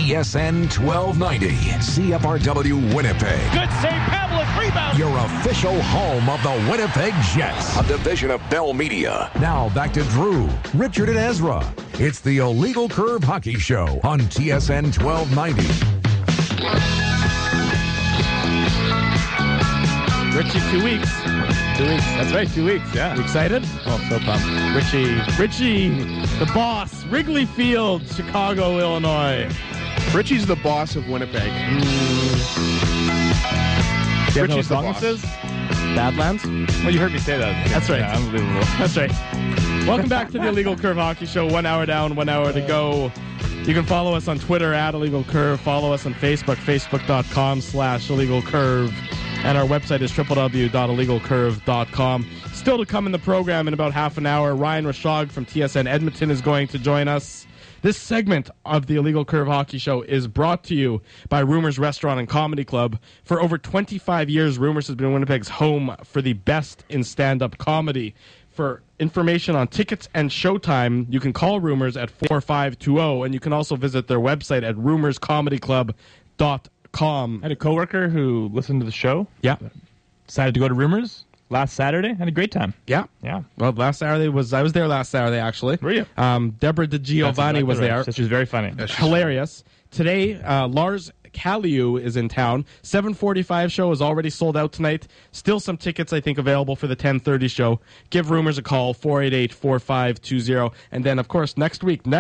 TSN 1290, CFRW Winnipeg. Good save, Pavlik, rebound. Your official home of the Winnipeg Jets. A division of Bell Media. Now back to Drew, Richard, and Ezra. It's the Illegal Curve Hockey Show on TSN 1290. Richie, 2 weeks. 2 weeks. That's right, 2 weeks, yeah. You excited? Oh, so pumped. Richie, the boss. Wrigley Field, Chicago, Illinois. Richie's the boss of Winnipeg. Richie's the song boss. this is? Badlands? Well, you heard me say that. That's right. Yeah, unbelievable. That's right. Welcome back to the Illegal Curve Hockey Show. 1 hour down, 1 hour to go. You can follow us on Twitter at Illegal Curve. Follow us on Facebook, facebook.com/Illegal Curve. And our website is www.illegalcurve.com. Still to come in the program in about half an hour, Ryan Rashog from TSN Edmonton is going to join us. This segment of the Illegal Curve Hockey Show is brought to you by Rumors Restaurant and Comedy Club. For over 25 years, Rumors has been Winnipeg's home for the best in stand-up comedy. For information on tickets and showtime, you can call Rumors at 4520, and you can also visit their website at rumorscomedyclub.com. I had a coworker who listened to the show. Yeah. Decided to go to Rumors last Saturday. Had a great time. Yeah. Yeah. Well, last Saturday I was there last Saturday, actually. Were you? Deborah DiGiovanni was there. She was very funny. Hilarious. Today, Lars Kaliu is in town. 7:45 show is already sold out tonight. Still some tickets, I think, available for the 10:30 show. Give Rumors a call, 488-4520. And then, of course, not next week. 2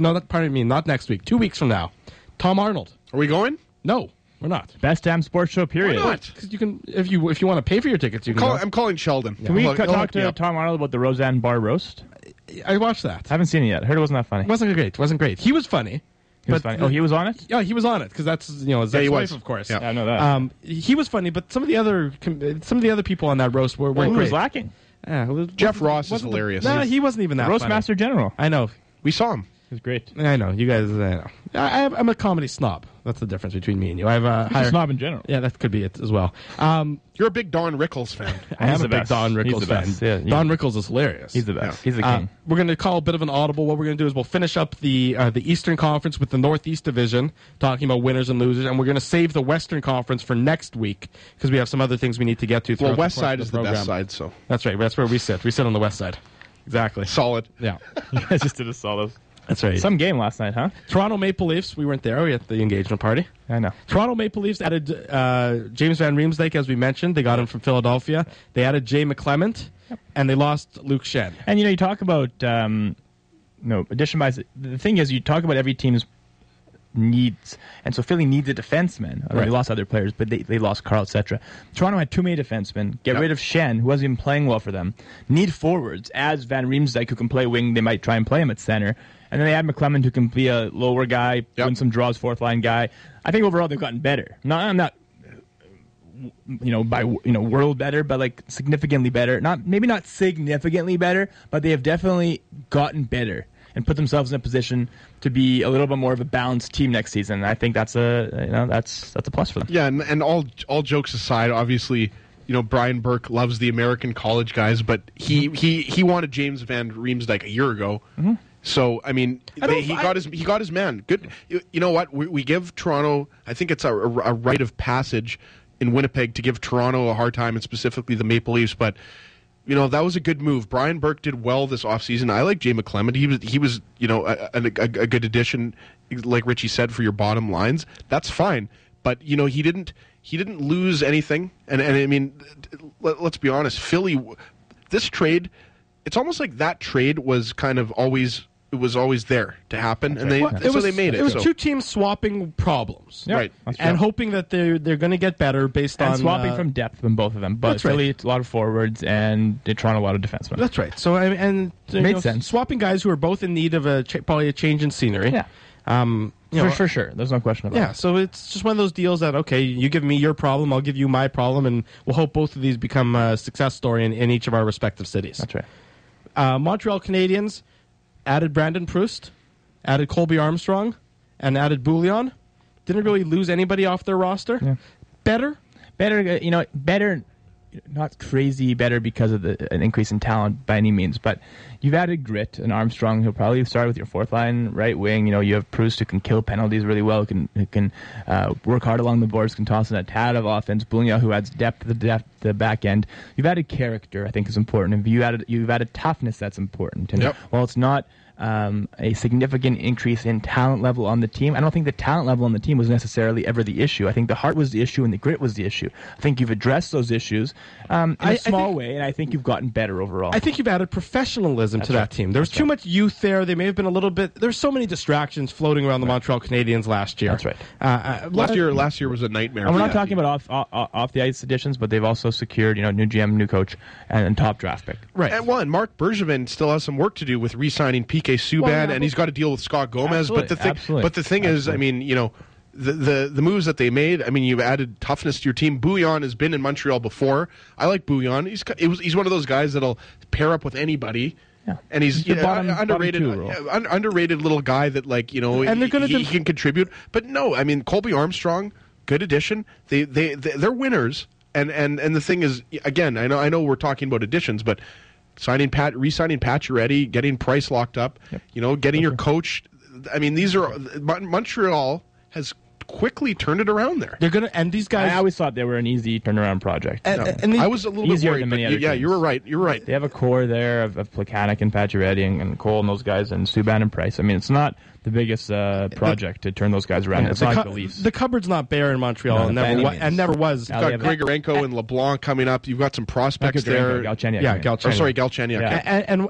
weeks from now, Tom Arnold. Are we going? No, we're not. Best damn sports show, period. Why not? Because you can, if you want to pay for your tickets, you can. I'm calling Sheldon. Can we He'll talk hook me to up. Tom Arnold about the Roseanne Bar roast? I watched that. Haven't seen it yet. Heard it wasn't that funny. It wasn't great. He was funny. He was funny. Oh, he was on it? Yeah, he was on it because that's his he ex-wife, was. of course. Yeah. Yeah, I know that. He was funny, but some of the other people on that roast were Who great. was lacking? Yeah, Jeff Ross is hilarious. No, he wasn't even that funny. Roastmaster General. I know. We saw him. It was great. I know. You guys, I know. I'm a comedy snob. That's the difference between me and you. I have a higher Snob in general. Yeah, that could be it as well. You're a big Don Rickles fan. I am He's a the big best. Don He's Rickles the fan. best. Yeah, Don Rickles is hilarious. He's the best. Yeah. He's the king. We're going to call a bit of an audible. What we're going to do is we'll finish up the Eastern Conference with the Northeast Division, talking about winners and losers, and we're going to save the Western Conference for next week because we have some other things we need to get to. Well, throughout West the course Side of is the program. best side, so That's right. That's where we sit. We sit on the West Side. Exactly. solid. Yeah, You guys just did a solid. that's right. Some game last night, huh? Toronto Maple Leafs. We weren't there. We at the engagement party. I know. Toronto Maple Leafs added James Van Riemsdyk, as we mentioned. They got him from Philadelphia. They added Jay McClement, and they lost Luke Shen. And, you talk about, addition by... The thing is, you talk about every team's needs. And so Philly needs a defenseman. Right. They lost other players, but they lost Carl, etc. Toronto had too many defensemen. Get Yep. rid of Shen, who wasn't even playing well for them. Need forwards. As Van Riemsdyk, who can play wing, they might try and play him at center. And then they add McClement, who can be a lower guy, win some draws, fourth-line guy. I think overall they've gotten better. I'm not world better, but like significantly better. Maybe not significantly better, but they have definitely gotten better and put themselves in a position to be a little bit more of a balanced team next season. I think that's a plus for them. Yeah, and all jokes aside, obviously, Brian Burke loves the American college guys, but he wanted James Van Riemsdyk a year ago. Mm-hmm. So I mean, he got his man. Good. You know what? We give Toronto. I think it's a rite of passage in Winnipeg to give Toronto a hard time, and specifically the Maple Leafs. But that was a good move. Brian Burke did well this offseason. I like Jay McClement. He was a good addition, like Richie said, for your bottom lines. That's fine. But he didn't lose anything. And I mean, let's be honest. Philly, this trade, it's almost like that trade was kind of always there to happen, and they made it. It was two teams swapping problems, right? And hoping that they're going to get better based on swapping from depth from both of them. But That's right. Philly, a lot of forwards, and Toronto, a lot of defensemen. That's right. So Made sense. Swapping guys who are both in need of probably a change in scenery. Yeah. For sure. There's no question about it. Yeah, so it's just one of those deals that, okay, you give me your problem, I'll give you my problem, and we'll hope both of these become a success story in each of our respective cities. That's right. Montreal Canadiens added Brandon Proust, added Colby Armstrong, and added Bouillon. Didn't really lose anybody off their roster. Yeah. Better, better, not crazy better because of an increase in talent by any means, but you've added grit and Armstrong. He'll probably start with your fourth line right wing. You have Proust who can kill penalties really well, who can work hard along the boards, can toss in a tad of offense. Bouillon, who adds depth to the back end. You've added character, I think, is important. And you've added toughness, that's important. And while it's not a significant increase in talent level on the team, I don't think the talent level on the team was necessarily ever the issue. I think the heart was the issue and the grit was the issue. I think you've addressed those issues in a small way, and I think you've gotten better overall. I think you've added professionalism to that team. There was too much youth there. They may have been a little bit... There's so many distractions floating around the Montreal Canadiens last year. That's right. Last year was a nightmare. And we're not talking about off the ice additions, but they've also secured new GM, new coach, and top draft pick. Right. And Mark Bergevin still has some work to do with re-signing PK Subban, and he's got to deal with Scott Gomez. But the thing is, I mean, the moves that they made, I mean, you've added toughness to your team. Bouillon has been in Montreal before. I like Bouillon. He's one of those guys that'll pair up with anybody. Yeah. And he's underrated little guy that, like, and he can contribute. But no, I mean, Colby Armstrong, good addition. They're winners. And the thing is, again, I know we're talking about additions, but re-signing Pacioretty, getting Price locked up, getting your coach. I mean, Montreal has quickly turned it around there. They're gonna, and these guys. I always thought they were an easy turnaround project. And I was a little bit worried. But yeah, you were right. You're right. They have a core there of Plekanec and Pacioretty and Cole and those guys, and Subban and Price. I mean, it's not the biggest project to turn those guys around. It's not like the Leafs. The cupboard's not bare in Montreal, and never was. You've got Grigorenko and LeBlanc coming up. You've got some prospects there. Galchenyuk.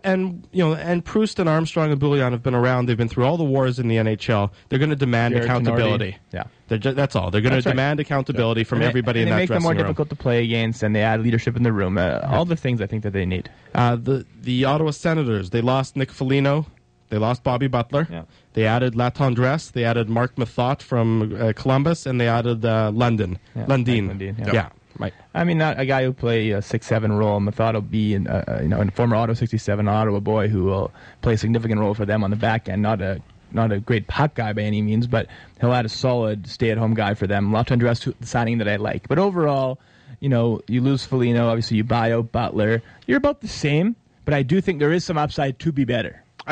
And Proust and Armstrong and Bouillon have been around. They've been through all the wars in the NHL. They're going to demand accountability. Yeah. That's all. They're going to demand accountability from everybody in that dressing room. They make them more difficult to play against, and they add leadership in the room. All the things I think that they need. The Ottawa Senators, they lost Nick Foligno. They lost Bobby Butler. Yeah. They added Latendresse. They added Mark Mathot from Columbus, and they added Lundin. Yeah. Right. I mean, not a guy who play a 6-7 role. Mathot will be a former Auto 67 Ottawa boy who will play a significant role for them on the back end. Not a great puck guy by any means, but he'll add a solid stay-at-home guy for them. Latendresse, the signing that I like. But overall, you lose Foligno. Obviously, you buy out Butler. You're about the same, but I do think there is some upside to be better. I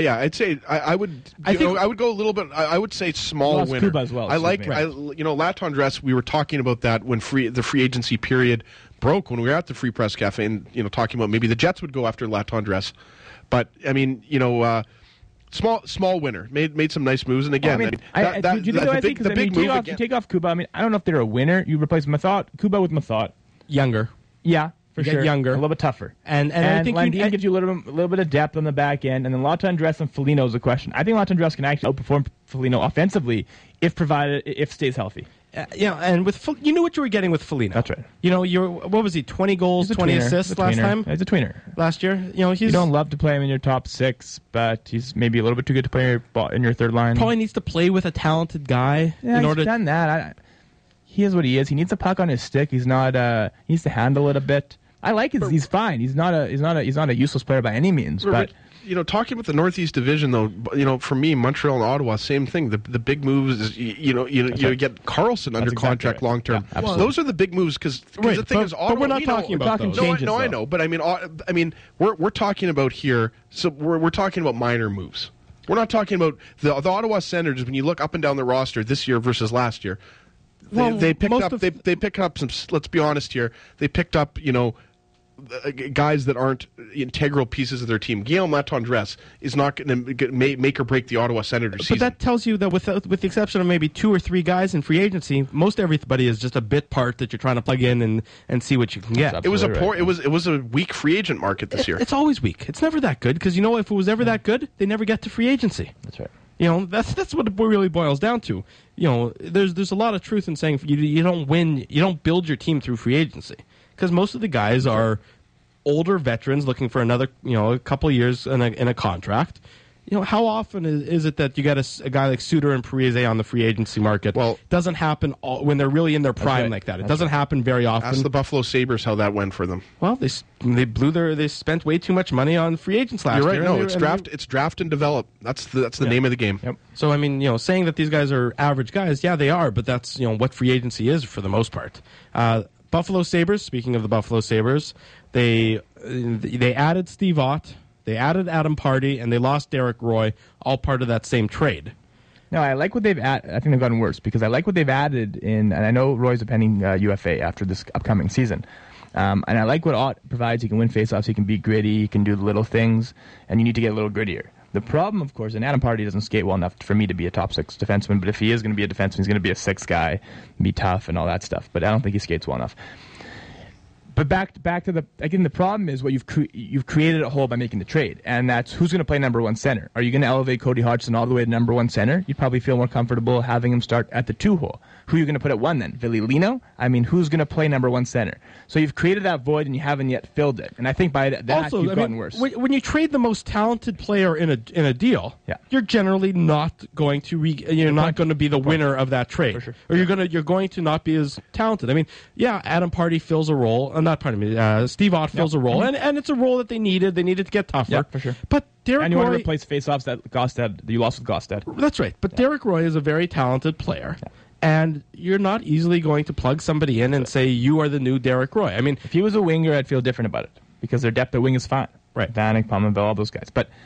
would go a little bit. I would say small winner. Kuba as well. Latendresse. We were talking about that when the free agency period broke, when we were at the Free Press Cafe, and talking about maybe the Jets would go after Latendresse. But I mean, small winner made some nice moves, and again, you take off Kuba. I mean, I don't know if they're a winner. You replace Kuba with Mathot, younger. Yeah. For sure. Younger. A little bit tougher. And I think Landin gives you a little bit of depth on the back end, and then Latendresse and Foligno is a question. I think Latendresse can actually outperform Foligno offensively if stays healthy. And with you knew what you were getting with Foligno. That's right. What was he? 20 goals, 20 assists last time. He's a tweener. Last year, you don't love to play him in your top six, but he's maybe a little bit too good to play in your third line. Probably needs to play with a talented guy. Yeah, he's done that. He is what he is. He needs a puck on his stick. He needs to handle it a bit. I like his. He's fine. He's not a useless player by any means. But talking about the Northeast Division, though, for me, Montreal and Ottawa, same thing. The big moves is you get Carlson under contract long term. Yeah, those are the big moves because the thing is, Ottawa. But we're not talking about those. No, I know, but I mean, we're talking about here. So we're talking about minor moves. We're not talking about the Ottawa Senators. When you look up and down the roster this year versus last year, they picked up some. Let's be honest here. They picked up guys that aren't integral pieces of their team. Guillaume Latendresse is not going to make or break the Ottawa Senators season. But that tells you that with the exception of maybe 2 or 3 guys in free agency, most everybody is just a bit part that you're trying to plug in and see what you can get. It was it was a weak free agent market this year. It's always weak. It's never that good because if it was ever that good, they never get to free agency. That's right. That's what it really boils down to. There's a lot of truth in saying you don't win, you don't build your team through free agency. Because most of the guys are older veterans looking for another, a couple of years in a contract. How often is it that you get a guy like Suter and Parise on the free agency market? Well, it doesn't happen when they're really in their prime like that. It doesn't happen very often. Ask the Buffalo Sabres how that went for them. Well, they spent way too much money on free agents last year. You're right. No, it's draft and develop. That's the name of the game. Yep. So I mean, saying that these guys are average guys, yeah, they are, but that's what free agency is for the most part. Buffalo Sabres, speaking of the Buffalo Sabres, they added Steve Ott They added Adam Party, and they lost Derek Roy, all part of that same trade. No, I like what they've added. I think they've gotten worse because I like what they've added in, and I know Roy's a pending UFA after this upcoming season. And I like what Ott provides. He can win faceoffs, he can be gritty, he can do the little things, and you need to get a little grittier. The problem, of course, and Adam Party doesn't skate well enough for me to be a top 6 defenseman, but if he is going to be a defenseman, he's going to be a 6 guy, be tough and all that stuff. But I don't think he skates well enough. But back to the problem is what you've created a hole by making the trade, and that's who's going to play number 1 center. Are you going to elevate Cody Hodgson all the way to number 1 center? You'd probably feel more comfortable having him start at the 2 hole. Who are you going to put at 1 then? Ville Lino? I mean, who's going to play number 1 center? So you've created that void and you haven't yet filled it. And I think by that also, you've gotten worse. When you trade the most talented player in a deal, you're generally not going to not going to be the winner of that trade, sure. or you're going to not be as talented. I mean, Adam Party fills a role, Steve Ott fills a role, and it's a role that they needed. They needed to get tougher. Yeah, for sure. But Derek and you Roy, want to replace faceoffs that you lost with Gostad. That's right. But Derek Roy is a very talented player. Yeah. And you're not easily going to plug somebody in and say, you are the new Derek Roy. I mean, if he was a winger, I'd feel different about it because their depth at wing is fine. Right. Vanek, Pominville, all those guys. But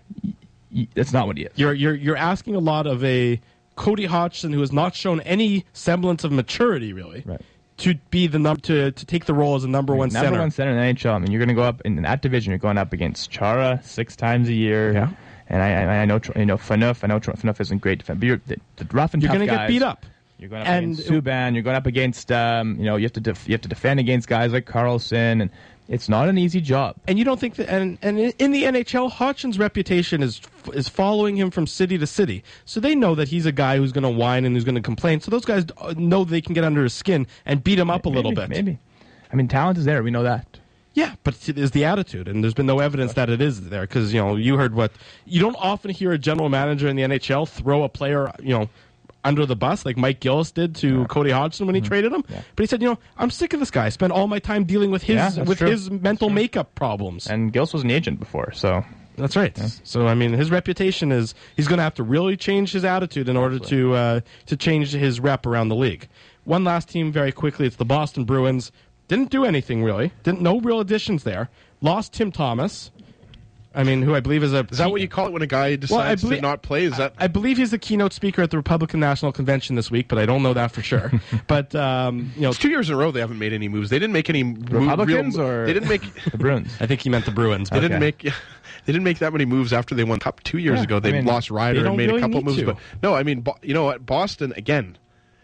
that's not what he is. You're asking a lot of a Cody Hodgson who has not shown any semblance of maturity, really, right, to be to take the role as a number 1 center. Number 1 center in the NHL. I mean, you're going to go up in that division. You're going up against Chara 6 times a year. Yeah. And I know Phaneuf. I know Phaneuf isn't great defense, but the rough and tough guys. You're going to get beat up. You're going up against Subban. You're going up against, you have to defend against guys like Carlson, and it's not an easy job. And you don't think that, and in the NHL, Hodgson's reputation is following him from city to city. So they know that he's a guy who's going to whine and who's going to complain. So those guys know they can get under his skin and beat him up a little bit. Maybe. I mean, talent is there. We know that. Yeah, but it is the attitude, and there's been no evidence that it is there. Because you heard you don't often hear a general manager in the NHL throw a player under the bus like Mike Gillis did to Cody Hodgson when he traded him. Yeah. But he said, I'm sick of this guy. I spent all my time dealing with his mental makeup problems. And Gillis was an agent before, so that's right. Yeah. So I mean, his reputation is he's going to have to really change his attitude in order to change his rep around the league. One last team, very quickly. It's the Boston Bruins. Didn't do anything really. No real additions there. Lost Tim Thomas. I mean, who I believe is Is that what you call it when a guy decides to not play? Is that? I believe he's the keynote speaker at the Republican National Convention this week, but I don't know that for sure. But it's 2 years in a row they haven't made any moves. They didn't make any Republicans or they didn't make the Bruins. I think he meant the Bruins. They didn't make. They didn't make that many moves after they won Cup 2 years ago. They lost Ryder and made a couple moves. But no, I mean, you know what? Boston again.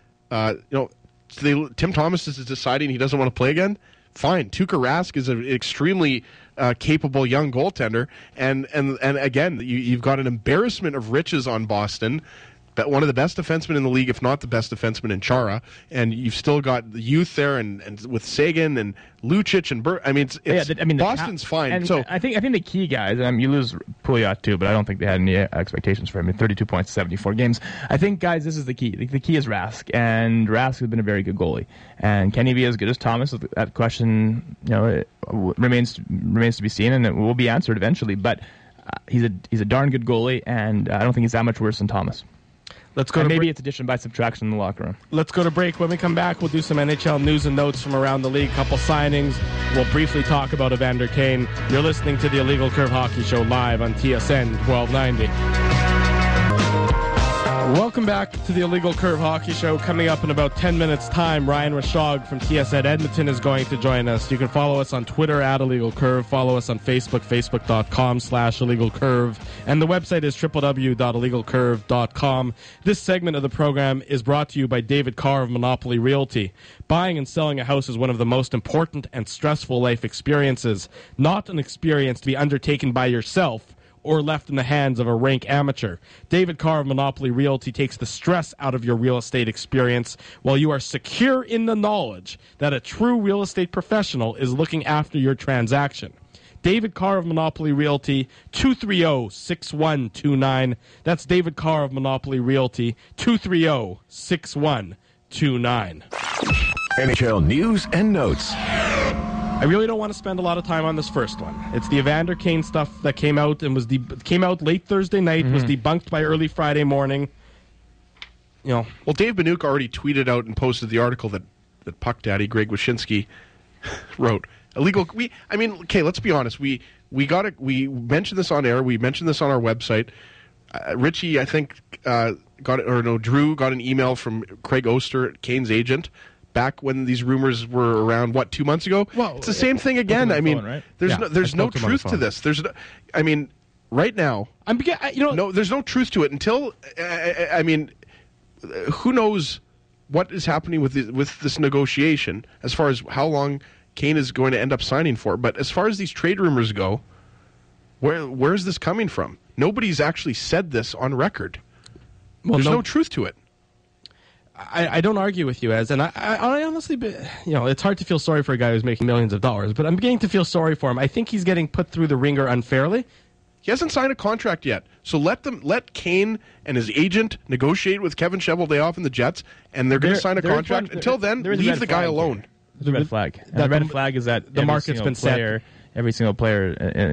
Tim Thomas is deciding he doesn't want to play again. Fine. Tuukka Rask is an extremely capable young goaltender, and again, you've got an embarrassment of riches on Boston. But one of the best defensemen in the league, if not the best defenseman in Chara, and you've still got the youth there, and with Sagan and Lucic and Boston's fine. And so I think the key guys, you lose Pouliot too, but I don't think they had any expectations for him. 32 points, 74 games. I think, guys, this is the key. The key is Rask, and Rask has been a very good goalie. And can he be as good as Thomas? That question, it remains to be seen, and it will be answered eventually. But he's a darn good goalie, and I don't think he's that much worse than Thomas. Let's go. Maybe it's addition by subtraction in the locker room. Let's go to break. When we come back, we'll do some NHL news and notes from around the league, couple signings. We'll briefly talk about Evander Kane. You're listening to the Illegal Curve Hockey Show live on TSN 1290. Welcome back to the Illegal Curve Hockey Show. Coming up in about 10 minutes' time, Ryan Rashog from TSN Edmonton is going to join us. You can follow us on Twitter at Illegal Curve. Follow us on Facebook, facebook.com/Illegal Curve. And the website is www.illegalcurve.com. This segment of the program is brought to you by David Carr of Monopoly Realty. Buying and selling a house is one of the most important and stressful life experiences. Not an experience to be undertaken by yourself or left in the hands of a rank amateur. David Carr of Monopoly Realty takes the stress out of your real estate experience while you are secure in the knowledge that a true real estate professional is looking after your transaction. David Carr of Monopoly Realty, 230-6129. That's David Carr of Monopoly Realty, 230-6129. NHL news and notes. I really don't want to spend a lot of time on this first one. It's the Evander Kane stuff that came out and came out late Thursday night, was debunked by early Friday morning. Well, Dave Banuk already tweeted out and posted the article that Puck Daddy Greg Wyshynski wrote. Illegal. Let's be honest. We we mentioned this on air. We mentioned this on our website. Richie, I think, Drew got an email from Craig Oster, Kane's agent, back when these rumors were around, 2 months ago? Well, it's the same thing again. I mean, right? there's no truth to this. Right now, there's no truth to it until, who knows what is happening with this negotiation as far as how long Kane is going to end up signing for. But as far as these trade rumors go, where is this coming from? Nobody's actually said this on record. Well, there's no truth to it. I don't argue with you, and I honestly, it's hard to feel sorry for a guy who's making millions of dollars, but I'm beginning to feel sorry for him. I think he's getting put through the ringer unfairly. He hasn't signed a contract yet, so let Kane and his agent negotiate with Kevin Cheveldayoff and the Jets, and they're going to sign a contract. Until then, leave the guy alone. There's a red flag. The red flag is that the market's been set. Every single player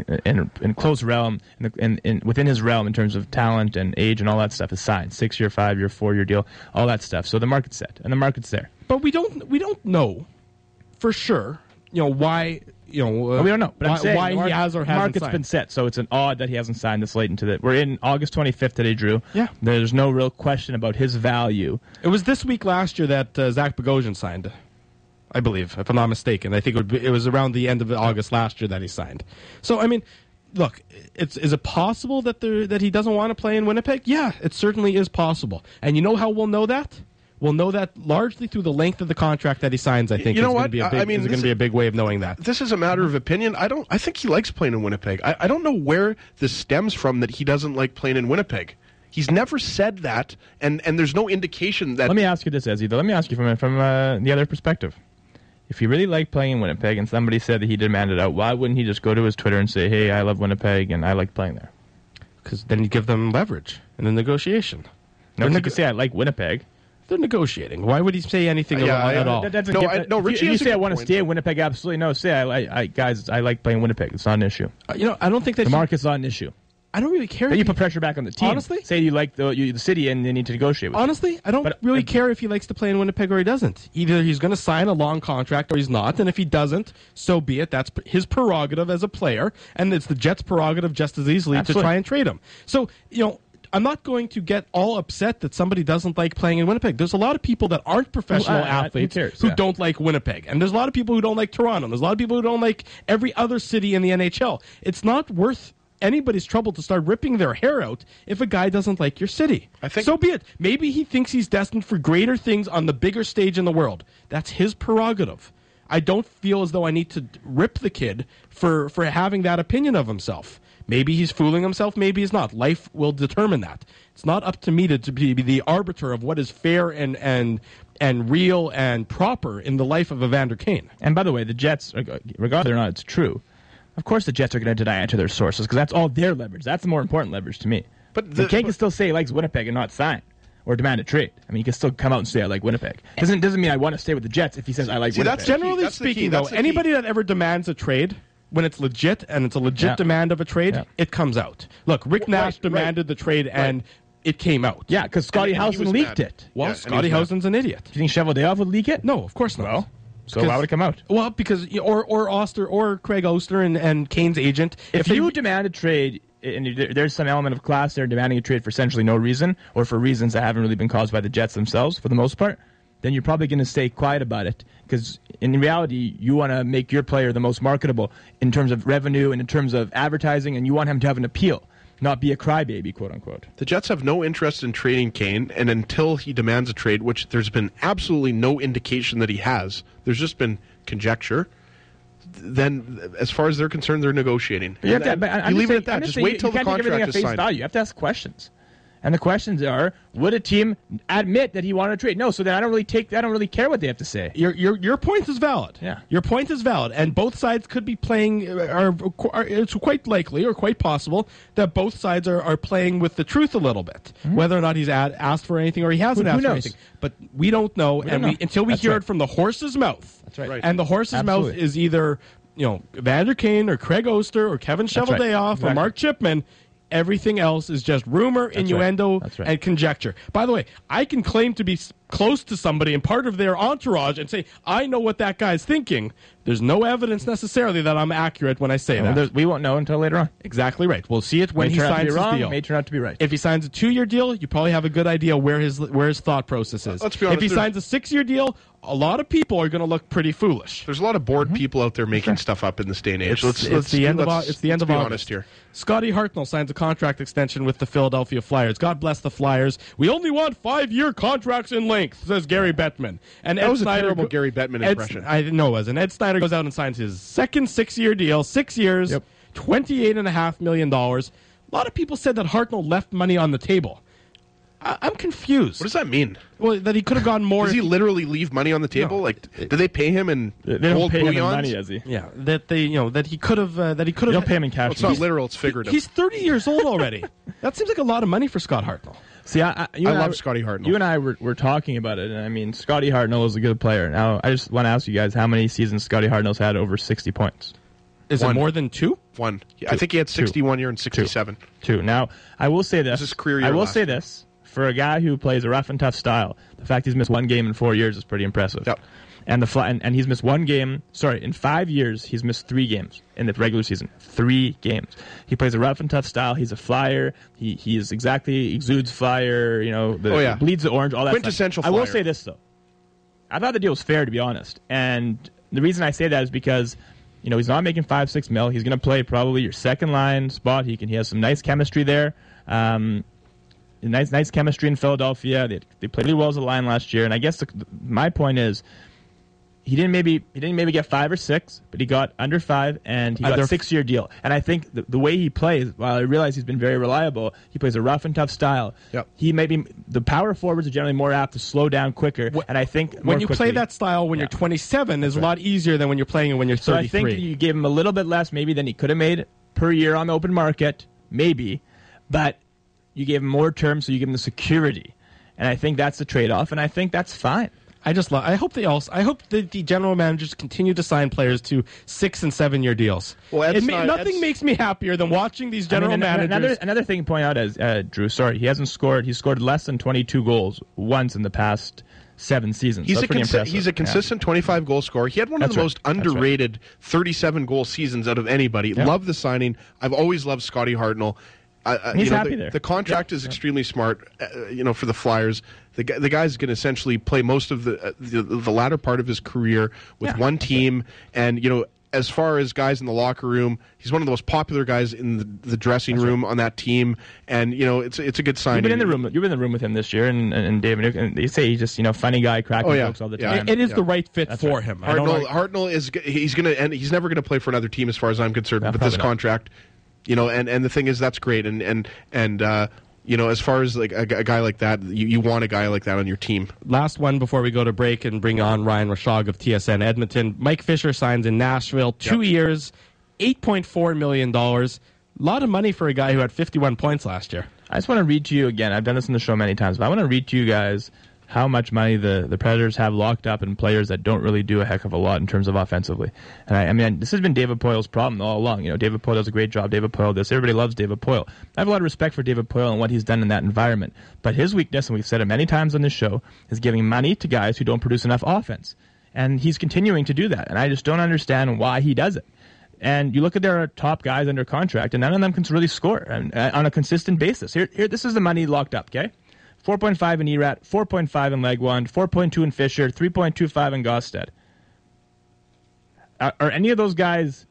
in close realm, in within his realm in terms of talent and age and all that stuff is signed. 6-year, 5-year, 4-year deal, all that stuff. So the market's set, and the market's there. But we don't know for sure. Why? We don't know. But I'm saying why he has or hasn't signed. The market's been set, so it's an odd that he hasn't signed this late into the. We're in August 25th today, Drew. Yeah. There's no real question about his value. It was this week last year that Zach Bogosian signed, I believe, if I'm not mistaken. I think it was around the end of August last year that he signed. So, I mean, look, is it possible that he doesn't want to play in Winnipeg? Yeah, it certainly is possible. And you know how we'll know that? We'll know that largely through the length of the contract that he signs, I think. You know what? There's going to be a big way of knowing that. This is a matter of opinion. I think he likes playing in Winnipeg. I don't know where this stems from that he doesn't like playing in Winnipeg. He's never said that, and there's no indication that... Let me ask you this, Ezzy, though. Let me ask you from the other perspective. If he really liked playing in Winnipeg and somebody said that he demanded out, why wouldn't he just go to his Twitter and say, hey, I love Winnipeg and I like playing there? Because then you give them leverage in the negotiation. No, you can say I like Winnipeg. They're negotiating. Why would he say anything at all? Richie, you say I want to stay in Winnipeg, absolutely no. Say I like playing Winnipeg. It's not an issue. I don't think that the market's not an issue. I don't really care. Then you put pressure back on the team. Honestly, say you like the city and they need to negotiate with honestly, you. I don't really care if he likes to play in Winnipeg or he doesn't. Either he's going to sign a long contract or he's not, and if he doesn't, so be it. That's his prerogative as a player, and it's the Jets' prerogative just as easily to try and trade him. So, I'm not going to get all upset that somebody doesn't like playing in Winnipeg. There's a lot of people that aren't professional athletes who don't like Winnipeg. And there's a lot of people who don't like Toronto. There's a lot of people who don't like every other city in the NHL. It's not worth anybody's trouble to start ripping their hair out if a guy doesn't like your city. So be it. Maybe he thinks he's destined for greater things on the bigger stage in the world. That's his prerogative. I don't feel as though I need to rip the kid for having that opinion of himself. Maybe he's fooling himself, maybe he's not. Life will determine that. It's not up to me to be the arbiter of what is fair and real and proper in the life of Evander Kane. And by the way, the Jets, regardless whether or not it's true, of course the Jets are going to deny it to their sources because that's all their leverage. That's the more important leverage to me. But Kane can still say he likes Winnipeg and not sign or demand a trade. I mean, he can still come out and say I like Winnipeg. Doesn't mean I want to stay with the Jets if he says I like Winnipeg. That's generally speaking, though, anybody that ever demands a trade, when it's legit and it's a legit demand of a trade, it comes out. Look, Rick Nash demanded the trade and it came out. Yeah, because Scotty Housen leaked it. Well, Scotty Housen's an idiot. Do you think Cheveldayoff would leak it? No, of course not. Well, so why would it come out? Well, because or Oster or Craig Oster and Kane's agent. If you demand a trade and there's some element of class there demanding a trade for essentially no reason or for reasons that haven't really been caused by the Jets themselves for the most part, then you're probably going to stay quiet about it because in reality you want to make your player the most marketable in terms of revenue and in terms of advertising, and you want him to have an appeal, not be a crybaby, quote unquote. The Jets have no interest in trading Kane, and until he demands a trade, which there's been absolutely no indication that he has, there's just been conjecture, then as far as they're concerned, they're negotiating. You leave it at that. Just wait till the contract is signed. You have to ask questions. And the questions are: would a team admit that he wanted to trade? No. So then I don't really care what they have to say. Your point is valid. Yeah. Your point is valid, and both sides could be playing. It's quite likely or quite possible that both sides are playing with the truth a little bit. Mm-hmm. Whether or not he's asked for anything or he hasn't asked for anything, but we don't know, until we hear it from the horse's mouth. That's right. And the horse's mouth is either Evander Kane or Craig Oster or Kevin Cheveldayoff or Mark Chipman. Everything else is just rumor, innuendo, and conjecture. By the way, I can claim to be close to somebody and part of their entourage and say, I know what that guy's thinking, there's no evidence necessarily that I'm accurate when I say that. We won't know until later on. Exactly right. We'll see it when he signs his deal. May turn out to be right. If he signs a 2-year deal, you probably have a good idea where his thought process is. Let's be honest, if he signs a 6-year deal, a lot of people are going to look pretty foolish. There's a lot of bored people out there making stuff up in this day and age. It's the end of August. Honest here. Scotty Hartnell signs a contract extension with the Philadelphia Flyers. God bless the Flyers. We only want 5-year contracts in length, says Gary Bettman. And that was a terrible Gary Bettman impression. I know it was. And Ed Snyder goes out and signs his second 6-year deal, 6 years, $28.5 million. A lot of people said that Hartnell left money on the table. I'm confused. What does that mean? Well, that he could have gone more. Does he literally leave money on the table? No. Like, do they pay him in gold pay him in bullions? money, as he. Yeah, that he could have. They don't pay him in cash. Well, it's not literal; it's figurative. He's 30 years old already. That seems like a lot of money for Scott Hartnell. See, I love Scotty Hartnell. You and I were talking about it, and I mean, Scotty Hartnell is a good player. Now, I just want to ask you guys how many seasons Scotty Hartnell's had over 60 points. Is it more than 2? 1. I think he had 61 year and 67. 2. Now, I will say this. This is career year I will last say year. this. For a guy who plays a rough and tough style, the fact he's missed 1 game in 4 years is pretty impressive. Yep. And and he's missed 1 game. Sorry, in 5 years, he's missed 3 games in the regular season. 3 games. He plays a rough and tough style. He's a flyer. He is exudes flyer. You know, bleeds the orange. All that. Quintessential stuff. I will flyer. say this though. I thought the deal was fair, to be honest. And the reason I say that is because, you know, he's not making $5-6 mil. He's going to play probably your second line spot. He has some nice chemistry there. Nice chemistry in Philadelphia. They played really well as a line last year. And I guess my point is, he didn't maybe get 5 or 6, but he got under 5, and he got a 6-year deal. And I think the way he plays, while I realize he's been very reliable, he plays a rough and tough style. Yep. He the power forwards are generally more apt to slow down quicker. And I think when you play that style when you're 27 is a lot easier than when you're playing it when you're 33. So I think you gave him a little bit less maybe than he could have made per year on the open market, maybe, but you gave him more terms, so you give him the security, and I think that's the trade-off, and I think that's fine. I hope that the general managers continue to sign players to 6- and 7-year deals. Well, nothing makes me happier than watching these general managers. Another thing to point out is Drew. Sorry, he scored less than 22 goals once in the past 7 seasons. He's a consistent 25 goal scorer. He had one of the most underrated 37 goal seasons out of anybody. Yep. Love the signing. I've always loved Scotty Hartnell. He's happy there. The contract is extremely smart. For the Flyers, the guy's going to essentially play most of the latter part of his career with one team, and as far as guys in the locker room, he's one of the most popular guys in the dressing room on that team, and it's a good sign. You've been in the room with him this year, and David, and they say he's just funny guy, cracking jokes all the time. It is the right fit for him. Hartnell is he's never going to play for another team as far as I'm concerned with this contract. And the thing is, that's great, and as far as like a guy like that, you want a guy like that on your team. Last one before we go to break and bring on Ryan Rashog of TSN Edmonton. Mike Fisher signs in Nashville, 2 years, $8.4 million. A lot of money for a guy who had 51 points last year. I just want to read to you again. I've done this in the show many times, but I want to read to you guys how much money the Predators have locked up in players that don't really do a heck of a lot in terms of offensively. And I mean, this has been David Poile's problem all along. David Poile does a great job. David Poile does. Everybody loves David Poile. I have a lot of respect for David Poile and what he's done in that environment. But his weakness, and we've said it many times on this show, is giving money to guys who don't produce enough offense. And he's continuing to do that. And I just don't understand why he does it. And you look at their top guys under contract, and none of them can really score on a consistent basis. Here, this is the money locked up, okay? 4.5 in Erat, 4.5 in Legwand, 4.2 in Fisher, 3.25 in Gosted. Are any of those guys...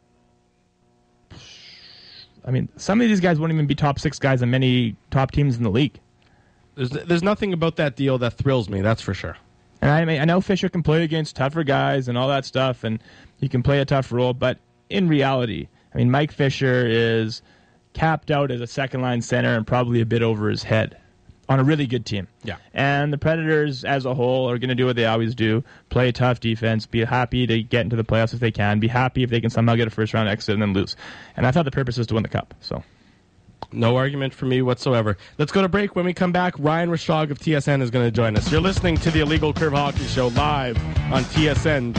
I mean, some of these guys won't even be top 6 guys on many top teams in the league. There's nothing about that deal that thrills me, that's for sure. And I know Fisher can play against tougher guys and all that stuff, and he can play a tough role, but in reality, I mean, Mike Fisher is capped out as a second-line center and probably a bit over his head on a really good team. Yeah. And the Predators as a whole are going to do what they always do, play tough defense, be happy to get into the playoffs if they can, be happy if they can somehow get a first-round exit and then lose. And I thought the purpose is to win the Cup, so... No argument for me whatsoever. Let's go to break. When we come back, Ryan Rashog of TSN is going to join us. You're listening to the Illegal Curve Hockey Show live on TSN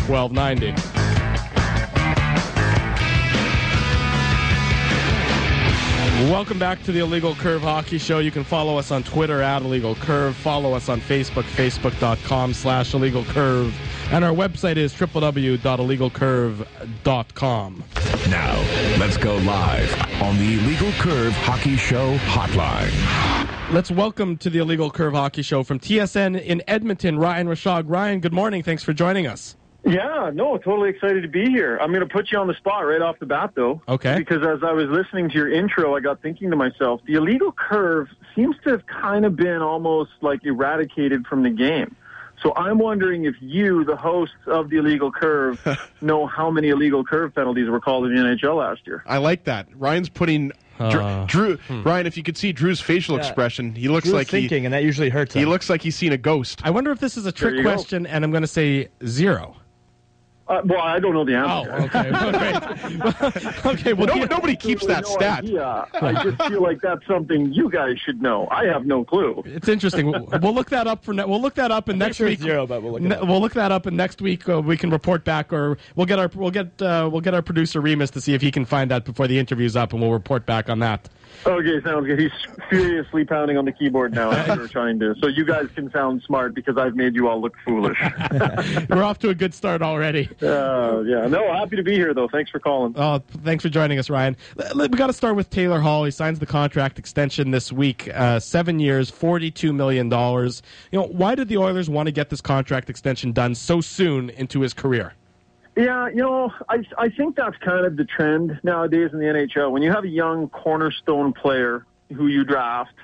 1290. Welcome back to the Illegal Curve Hockey Show. You can follow us on Twitter @Illegal Curve. Follow us on Facebook, facebook.com/Illegal Curve. And our website is www.illegalcurve.com. Now, let's go live on the Illegal Curve Hockey Show hotline. Let's welcome to the Illegal Curve Hockey Show from TSN in Edmonton, Ryan Rishaug. Ryan, good morning. Thanks for joining us. Yeah, no, totally excited to be here. I'm going to put you on the spot right off the bat, though. Okay. Because as I was listening to your intro, I got thinking to myself, the Illegal Curve seems to have kind of been almost like eradicated from the game. So I'm wondering if you, the hosts of the Illegal Curve, know how many illegal curve penalties were called in the NHL last year. I like that. Ryan's putting Drew. Ryan, if you could see Drew's facial expression, he looks like thinking, and that usually hurts him. He looks like he's seen a ghost. I wonder if this is a trick question, and I'm going to say 0. Well, I don't know the answer. Oh, okay. Okay. Well, nobody keeps that stat. Yeah, I just feel like that's something you guys should know. I have no clue. It's interesting. We'll look that up we'll look that up, and next week 0, but we'll look that up, and next week we can report back, or we'll get our producer Remus to see if he can find that before the interview's up, and we'll report back on that. Okay, sounds good. He's furiously pounding on the keyboard now as we're trying to. So you guys can sound smart because I've made you all look foolish. We're off to a good start already. Yeah. No, happy to be here, though. Thanks for calling. Oh, thanks for joining us, Ryan. We got to start with Taylor Hall. He signs the contract extension this week, 7 years, $42 million. Why did the Oilers want to get this contract extension done so soon into his career? Yeah, I think that's kind of the trend nowadays in the NHL. When you have a young cornerstone player who you draft,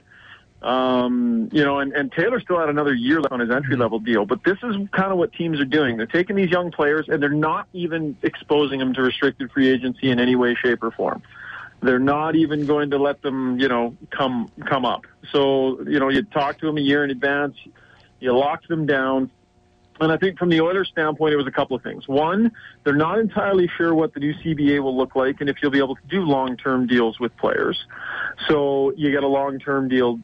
and Taylor still had another year left on his entry-level deal, but this is kind of what teams are doing. They're taking these young players, and they're not even exposing them to restricted free agency in any way, shape, or form. They're not even going to let them, come up. So, you talk to them a year in advance, you lock them down. And I think from the Oilers' standpoint, it was a couple of things. One, they're not entirely sure what the new CBA will look like and if you'll be able to do long-term deals with players. So you get a long-term deal,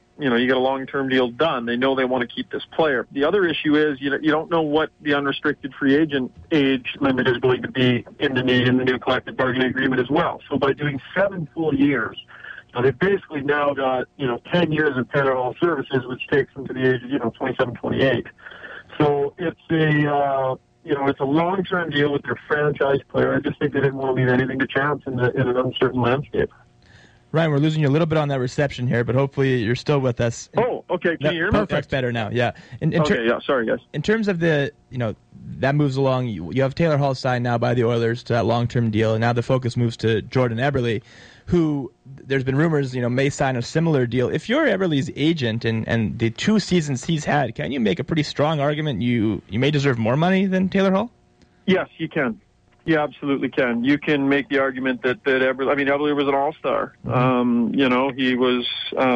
done. They know they want to keep this player. The other issue is you don't know what the unrestricted free agent age limit is going to be in the new collective bargaining agreement as well. So by doing 7 full years, they've basically now got, 10 years of Taylor Hall services, which takes them to the age of, 27, 28. So it's a long-term deal with their franchise player. I just think they didn't want to leave anything to chance in an uncertain landscape. Ryan, we're losing you a little bit on that reception here, but hopefully you're still with us. Oh, okay. Can you hear me? Perfect. That's better now. Yeah. Sorry, guys. In terms of the, that moves along. You have Taylor Hall signed now by the Oilers to that long-term deal, and now the focus moves to Jordan Eberle, who there's been rumors, may sign a similar deal. If you're Eberle's agent and the 2 seasons he's had, can you make a pretty strong argument you may deserve more money than Taylor Hall? Yes, you can. You absolutely can. You can make the argument that Eberle was an all-star. He was,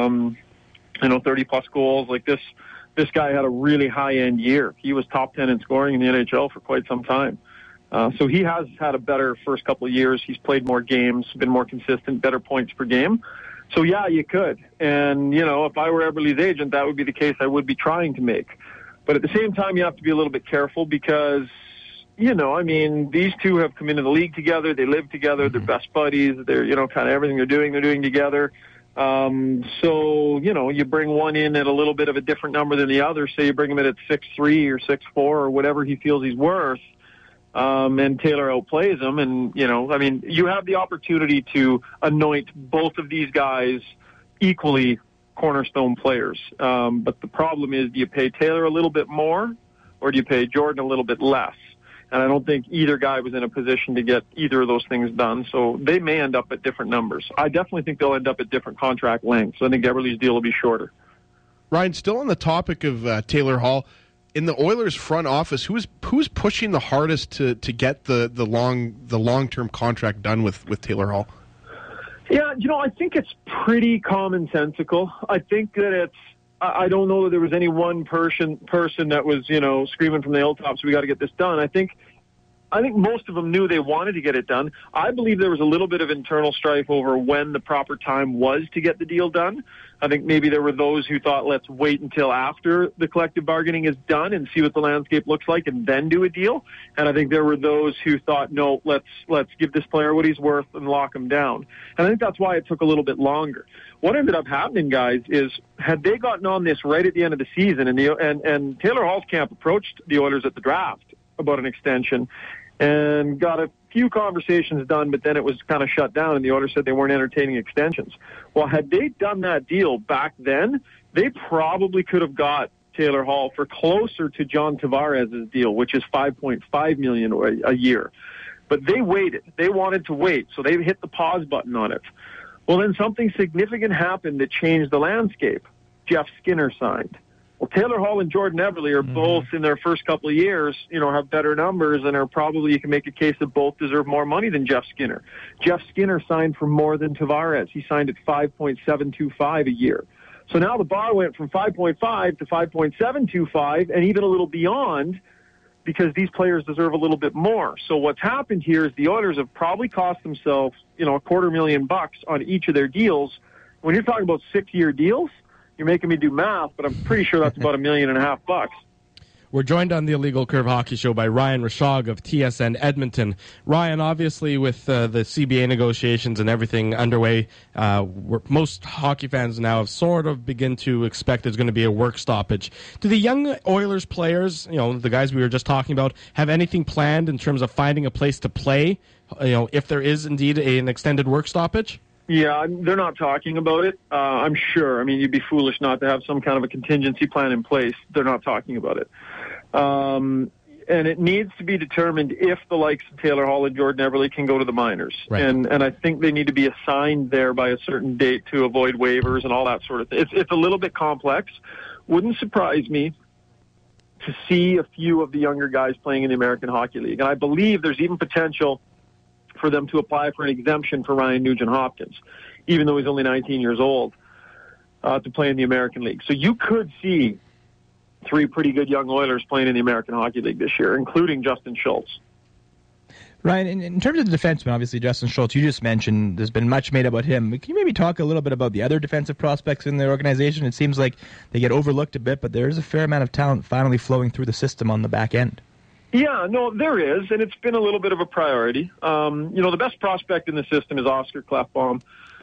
30-plus goals. Like this guy had a really high-end year. He was top 10 in scoring in the NHL for quite some time. So he has had a better first couple of years. He's played more games, been more consistent, better points per game. So, yeah, you could. And, if I were Eberle's agent, that would be the case I would be trying to make. But at the same time, you have to be a little bit careful because, these two have come into the league together. They live together. They're best buddies. They're, kind of everything they're doing together. So, you bring one in at a little bit of a different number than the other. Say you bring him in at 6'3" or 6'4" or whatever he feels he's worth. And Taylor outplays him. And, you have the opportunity to anoint both of these guys equally cornerstone players. But the problem is, do you pay Taylor a little bit more or do you pay Jordan a little bit less? And I don't think either guy was in a position to get either of those things done. So they may end up at different numbers. I definitely think they'll end up at different contract lengths. I think Eberle's deal will be shorter. Ryan, still on the topic of Taylor Hall, in the Oilers front office, who's pushing the hardest to get the long-term contract done with Taylor Hall? Yeah, I think it's pretty commonsensical. I think that I don't know that there was any one person that was, screaming from the hilltops, we got to get this done. I think I think most of them knew they wanted to get it done. I believe there was a little bit of internal strife over when the proper time was to get the deal done. I think maybe there were those who thought, let's wait until after the collective bargaining is done and see what the landscape looks like and then do a deal. And I think there were those who thought, no, let's give this player what he's worth and lock him down. And I think that's why it took a little bit longer. What ended up happening, guys, is had they gotten on this right at the end of the season, and Taylor Hall's camp approached the Oilers at the draft about an extension and got a few conversations done, but then it was kind of shut down, and the Oilers said they weren't entertaining extensions. Well, had they done that deal back then, they probably could have got Taylor Hall for closer to John Tavares' deal, which is $5.5 million a year. But they waited. They wanted to wait, so they hit the pause button on it. Well, then something significant happened that changed the landscape. Jeff Skinner signed. Well, Taylor Hall and Jordan Eberle are both in their first couple of years, have better numbers and are probably, you can make a case that both deserve more money than Jeff Skinner. Jeff Skinner signed for more than Tavares. He signed at $5.725 a year. So now the bar went from 5.5 to 5.725 and even a little beyond because these players deserve a little bit more. So what's happened here is the Oilers have probably cost themselves, $250,000 on each of their deals. When you're talking about 6-year deals, you're making me do math, but I'm pretty sure that's about $1.5 million. We're joined on the Illegal Curve Hockey Show by Ryan Rishaug of TSN Edmonton. Ryan, obviously with the CBA negotiations and everything underway, most hockey fans now have sort of begin to expect there's going to be a work stoppage. Do the young Oilers players, the guys we were just talking about, have anything planned in terms of finding a place to play, if there is indeed an extended work stoppage? Yeah, they're not talking about it. I'm sure. I mean, you'd be foolish not to have some kind of a contingency plan in place. They're not talking about it. And it needs to be determined if the likes of Taylor Hall and Jordan Eberle can go to the minors. Right. And I think they need to be assigned there by a certain date to avoid waivers and all that sort of thing. It's a little bit complex. Wouldn't surprise me to see a few of the younger guys playing in the American Hockey League. And I believe there's even potential for them to apply for an exemption for Ryan Nugent-Hopkins, even though he's only 19 years old, to play in the American League. So you could see 3 pretty good young Oilers playing in the American Hockey League this year, including Justin Schultz. Ryan, in terms of the defenseman, obviously Justin Schultz, you just mentioned there's been much made about him. Can you maybe talk a little bit about the other defensive prospects in the organization? It seems like they get overlooked a bit, but there is a fair amount of talent finally flowing through the system on the back end. Yeah, no, there is, and it's been a little bit of a priority. The best prospect in the system is Oscar Klefbom.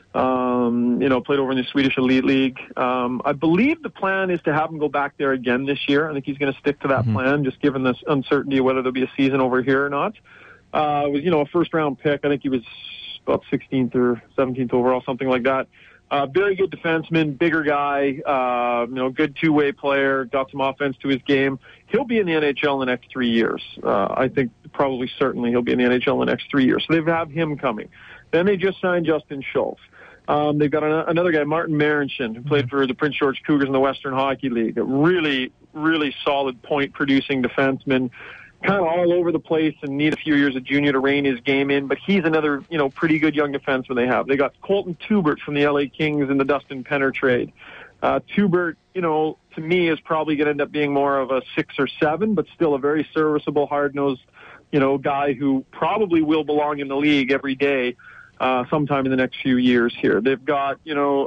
Played over in the Swedish Elite League. I believe the plan is to have him go back there again this year. I think he's going to stick to that plan, just given this uncertainty of whether there'll be a season over here or not. It was, a first-round pick. I think he was about 16th or 17th overall, something like that. Very good defenseman, bigger guy, good two-way player, got some offense to his game. He'll be in the NHL in the next 3 years. I think probably certainly he'll be in the NHL in the next 3 years. So they have him coming. Then they just signed Justin Schultz. They've got another guy, Martin Marincin, who played for the Prince George Cougars in the Western Hockey League. A really, really solid point-producing defenseman. Kind of all over the place and need a few years of junior to rein his game in, but he's another, pretty good young defenseman they have. They got Colton Tubert from the LA Kings in the Dustin Penner trade. Tubert, to me, is probably going to end up being more of a 6 or 7, but still a very serviceable, hard-nosed, guy who probably will belong in the league every day sometime in the next few years here. They've got,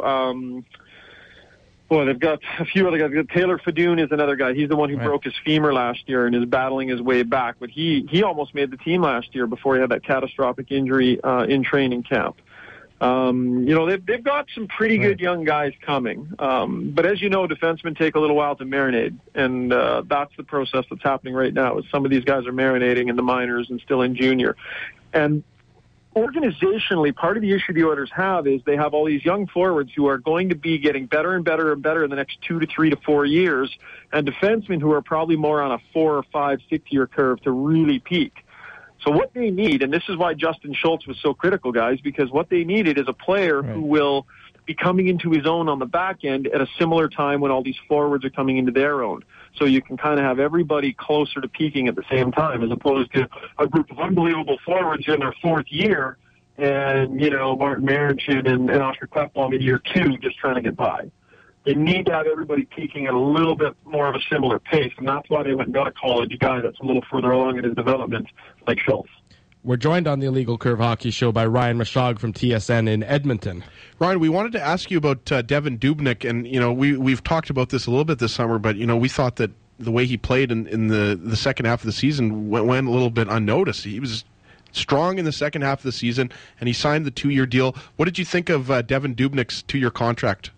they've got a few other guys. Taylor Fadoon is another guy. He's the one who broke his femur last year and is battling his way back. But he almost made the team last year before he had that catastrophic injury in training camp. They've got some pretty good young guys coming. But as you know, defensemen take a little while to marinate, and that's the process that's happening right now. Is some of these guys are marinating in the minors and still in junior. And organizationally, part of the issue the Oilers have is they have all these young forwards who are going to be getting better and better and better in the next 2 to 3 to 4 years, and defensemen who are probably more on a 4 or 5, 6-year curve to really peak. So what they need, and this is why Justin Schultz was so critical, guys, because what they needed is a player who will be coming into his own on the back end at a similar time when all these forwards are coming into their own. So you can kind of have everybody closer to peaking at the same time, as opposed to a group of unbelievable forwards in their 4th year and, Martin Marincin and Oscar Klefbom in year 2 just trying to get by. you need to have everybody peaking at a little bit more of a similar pace, and that's why they went and got a college guy that's a little further along in his development, like Schultz. We're joined on the Illegal Curve Hockey Show by Ryan Mashog from TSN in Edmonton. Ryan, we wanted to ask you about Devan Dubnyk, and we've talked about this a little bit this summer, but we thought that the way he played in the second half of the season went a little bit unnoticed. He was strong in the second half of the season, and he signed the 2-year deal. What did you think of Devan Dubnyk's 2-year contract?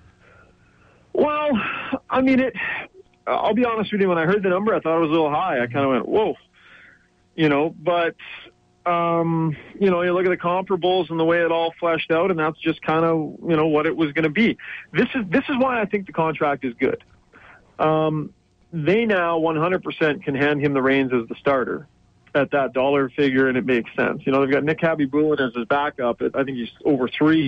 Well, I mean, I'll be honest with you, when I heard the number, I thought it was a little high. I kind of went, whoa. But, you look at the comparables and the way it all fleshed out, and that's just kind of, what it was going to be. This is why I think the contract is good. They now 100% can hand him the reins as the starter at that dollar figure, and it makes sense. They've got Nick Khabibulin as his backup. I think he's over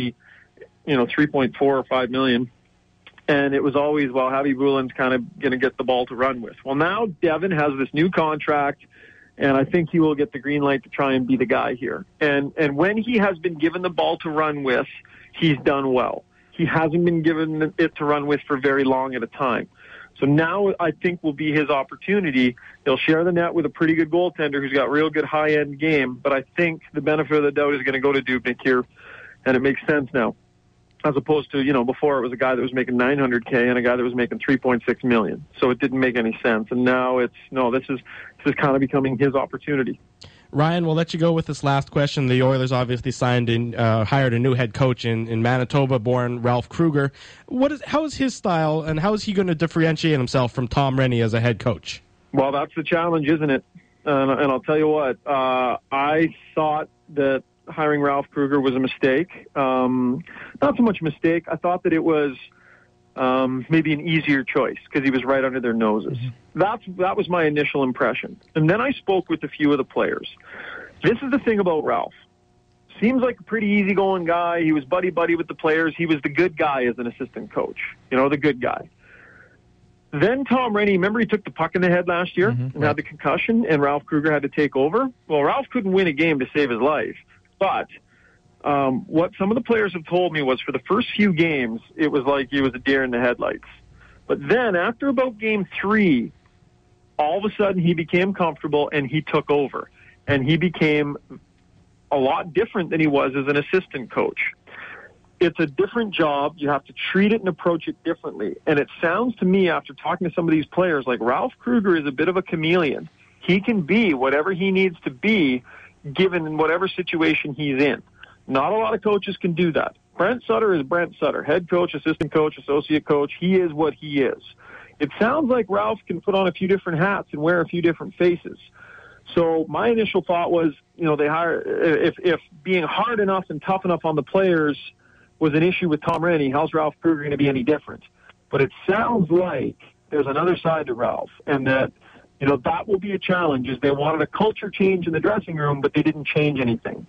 3.4 or 5 million. And it was always, well, Khabibulin's kind of going to get the ball to run with. Well, now Devan has this new contract, and I think he will get the green light to try and be the guy here. And when he has been given the ball to run with, he's done well. He hasn't been given it to run with for very long at a time. So now I think will be his opportunity. He'll share the net with a pretty good goaltender who's got real good high-end game, but I think the benefit of the doubt is going to go to Dubnyk here, and it makes sense now. As opposed to, before it was a guy that was making $900K and a guy that was making $3.6 million. So it didn't make any sense. And now this is kind of becoming his opportunity. Ryan, we'll let you go with this last question. The Oilers obviously hired a new head coach in Manitoba-born Ralph Kruger. How is his style, and how is he going to differentiate himself from Tom Renney as a head coach? Well, that's the challenge, isn't it? And I'll tell you what, I thought that hiring Ralph Kruger was a mistake. Not so much a mistake. I thought that it was maybe an easier choice because he was right under their noses. Mm-hmm. That was my initial impression. And then I spoke with a few of the players. This is the thing about Ralph. Seems like a pretty easygoing guy. He was buddy-buddy with the players. He was the good guy as an assistant coach, the good guy. Then Tom Renney, remember he took the puck in the head last year and had the concussion, and Ralph Kruger had to take over? Well, Ralph couldn't win a game to save his life. But what some of the players have told me was for the first few games, it was like he was a deer in the headlights. But then after about game 3, all of a sudden he became comfortable and he took over. And he became a lot different than he was as an assistant coach. It's a different job. You have to treat it and approach it differently. And it sounds to me, after talking to some of these players, like Ralph Kruger is a bit of a chameleon. He can be whatever he needs to be given whatever situation he's in. Not a lot of coaches can do that. Brent Sutter is Brent Sutter. Head coach, assistant coach, associate coach. He is what he is. It sounds like Ralph can put on a few different hats and wear a few different faces. So my initial thought was, they hire, if being hard enough and tough enough on the players was an issue with Tom Renney, how's Ralph Kruger going to be any different? But it sounds like there's another side to Ralph, and that that will be a challenge. Is they wanted a culture change in the dressing room, but they didn't change anything.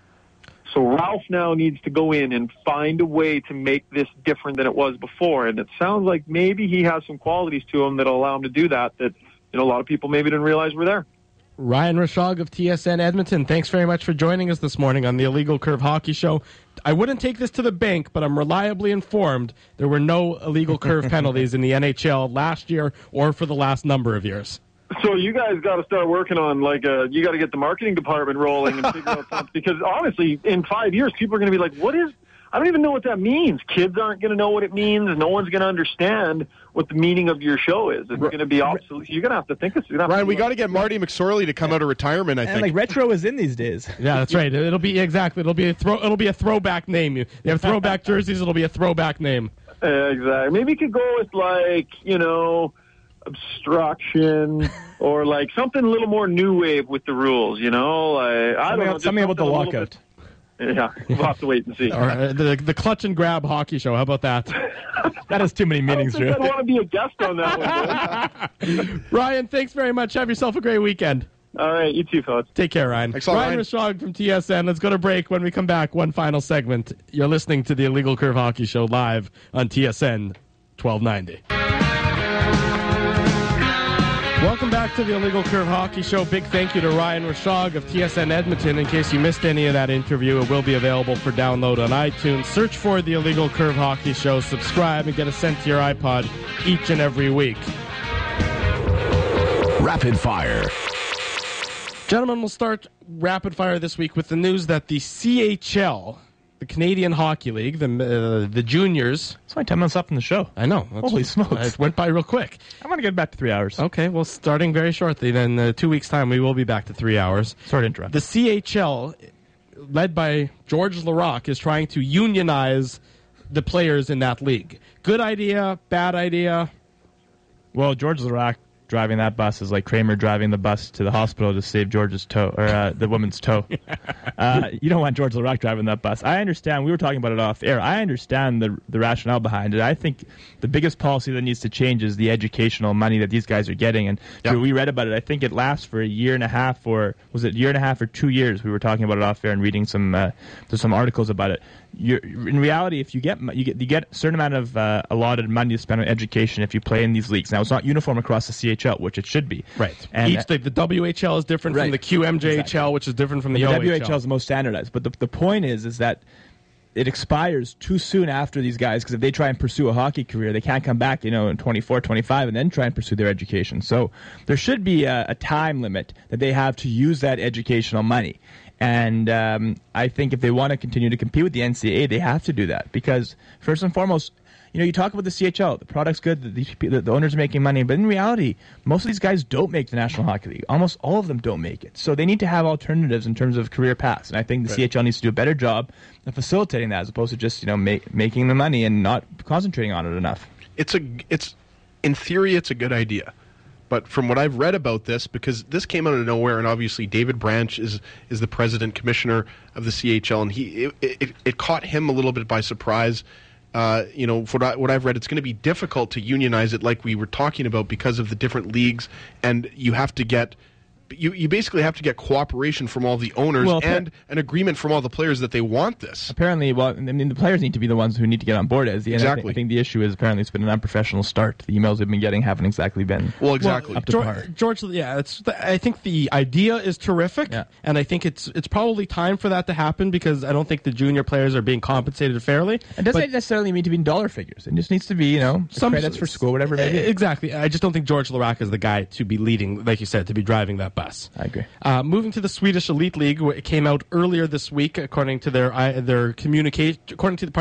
So Ralph now needs to go in and find a way to make this different than it was before. And it sounds like maybe he has some qualities to him that'll allow him to do that a lot of people maybe didn't realize were there. Ryan Mashog of TSN Edmonton, thanks very much for joining us this morning on the Illegal Curve Hockey Show. I wouldn't take this to the bank, but I'm reliably informed there were no illegal curve penalties in the NHL last year or for the last number of years. So you guys got to start working on, you got to get the marketing department rolling and figure out something. Because honestly, in 5 years, people are going to be like, I don't even know what that means. Kids aren't going to know what it means. No one's going to understand what the meaning of your show is. It's going to be obsolete. You're going to have to think of it. Ryan, we got to get Marty McSorley to come out of retirement, I think. And retro is in these days. Yeah, that's right. It'll be a throwback name. You have throwback jerseys, it'll be a throwback name. Exactly. Maybe you could go with obstruction or something a little more new wave with the rules, I don't know. Something about the lockout. Yeah, we'll have to wait and see. All right, the clutch and grab hockey show. How about that? That has too many meanings, Drew. I want to be a guest on that one. Ryan, thanks very much. Have yourself a great weekend. All right, you too, folks. Take care, Ryan. Thanks, Ryan Mashog from TSN. Let's go to break. When we come back, one final segment. You're listening to the Illegal Curve Hockey Show live on TSN 1290. Welcome back to the Illegal Curve Hockey Show. Big thank you to Ryan Rashog of TSN Edmonton. In case you missed any of that interview, it will be available for download on iTunes. Search for the Illegal Curve Hockey Show, subscribe, and get it sent to your iPod each and every week. Rapid Fire. Gentlemen, we'll start Rapid Fire this week with the news that the CHL, the Canadian Hockey League, the juniors... It's only 10 minutes up in the show. I know. Holy smokes. It went by real quick. I'm going to get back to 3 hours. Okay, well, starting very shortly, then 2 weeks' time, we will be back to 3 hours. Sorry to interrupt. The CHL, led by George Laraque, is trying to unionize the players in that league. Good idea, bad idea? Well, George Laraque driving that bus is like Kramer driving the bus to the hospital to save George's toe, or the woman's toe. You don't want George Laraque driving that bus. I understand. We were talking about it off air. I understand the rationale behind it. I think the biggest policy that needs to change is the educational money that these guys are getting. And we read about it. I think it lasts for a year and a half, or was it a year and a half or 2 years? We were talking about it off air and reading some articles about it. In reality, if you get a certain amount of allotted money to spend on education if you play in these leagues. Now, it's not uniform across the CHL, which it should be. Right. And the WHL is different from the QMJHL, exactly. Which is different from the OHL. The WHL is the most standardized. But the point is that it expires too soon after these guys, because if they try and pursue a hockey career, they can't come back, in 24, 25, and then try and pursue their education. So there should be a time limit that they have to use that educational money. And I think if they want to continue to compete with the NCAA, they have to do that. Because, first and foremost, you talk about the CHL, the product's good, the owners are making money, but in reality, most of these guys don't make the National Hockey League. Almost all of them don't make it. So they need to have alternatives in terms of career paths. And I think the CHL needs to do a better job of facilitating that, as opposed to just making the money and not concentrating on it enough. In theory, it's a good idea. But from what I've read about this, because this came out of nowhere, and obviously David Branch is the president commissioner of the CHL, and it caught him a little bit by surprise. For what I've read, it's going to be difficult to unionize it, like we were talking about, because of the different leagues, and you have to get. You basically have to get cooperation from all the owners and an agreement from all the players that they want this. Apparently, the players need to be the ones who need to get on board. Exactly. I think the issue is apparently it's been an unprofessional start. The emails we've been getting haven't exactly been up to par. George, I think the idea is terrific, and I think it's probably time for that to happen, because I don't think the junior players are being compensated fairly. It doesn't necessarily need to be in dollar figures. It just needs to be, some credits for school, whatever it may be. Exactly. I just don't think George Laraque is the guy to be leading, like you said, to be driving that bus. I agree. Moving to the Swedish Elite League, it came out earlier this week, according to their communication. According to the